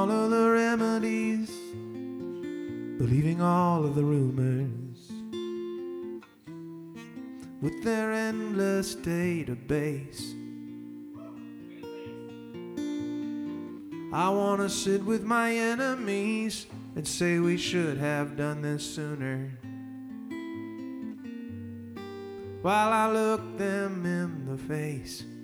all of the remedies, believing all of the rumors, with their endless database. I wanna sit with my enemies and say we should have done this sooner, while I look them in the face.